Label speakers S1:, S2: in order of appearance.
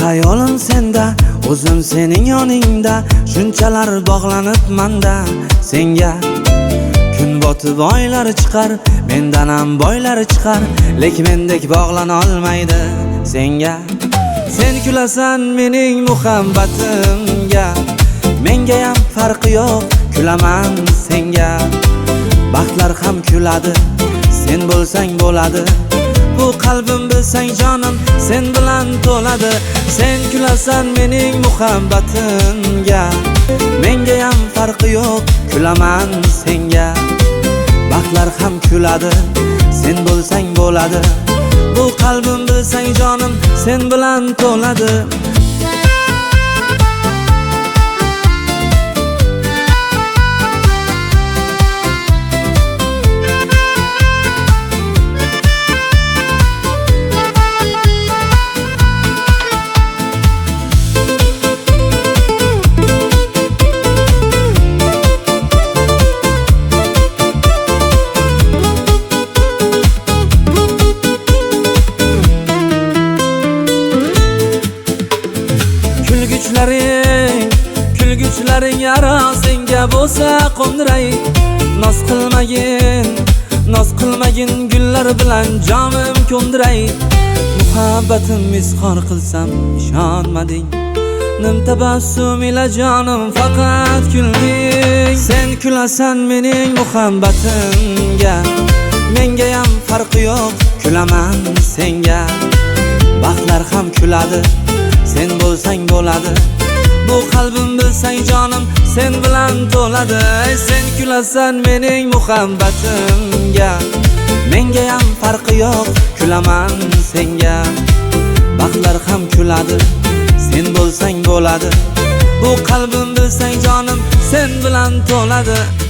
S1: Hayolim senda, o'zim sening yoningda, shunchalar bog'lanibman-da senga. Kun botib oylar chiqar, mendan ham boylar chiqar, lekin mendek bog'lana olmaydi senga. Sen kulasan mening muhabbatimga, menga ham farqi yo'q, kulaman senga. Baxtlar ham kuladi, sen bo'lsang bo'ladi. Bu qalbim bilsang jonim, sen bilan to'ladi. Sen kulasan mening muhabbatimga, menga ham farqi yo'q, kulaman senga. Baxtlar ham kuladi, sen bo'lsang bo'ladi. Bu qalbim bilsang jonim, sen bilan to'ladi. Kulguchlaring yara senga bo'lsa qo'ndiray. Noz qilmagin gullar bilan jonim ko'ndiray. Muhabbatim izhor qilsam ishonmading, nim tabassum ila jonim faqat kulding. Sen kulasan mening muhabbatimga, menga ham farqi yo'q, kulaman senga. Baxtlar ham kuladi, sen bo'lsang bo'ladi. Bu qalbim bilsang jonim, sen bilan to'ladi. Sen kulasan mening muhabbatimga, menga ham farqi yo'q, kulaman senga. Baxtlar ham kuladi, sen bo'lsang bo'ladi. Bu qalbim bilsang jonim, sen bilan to'ladi.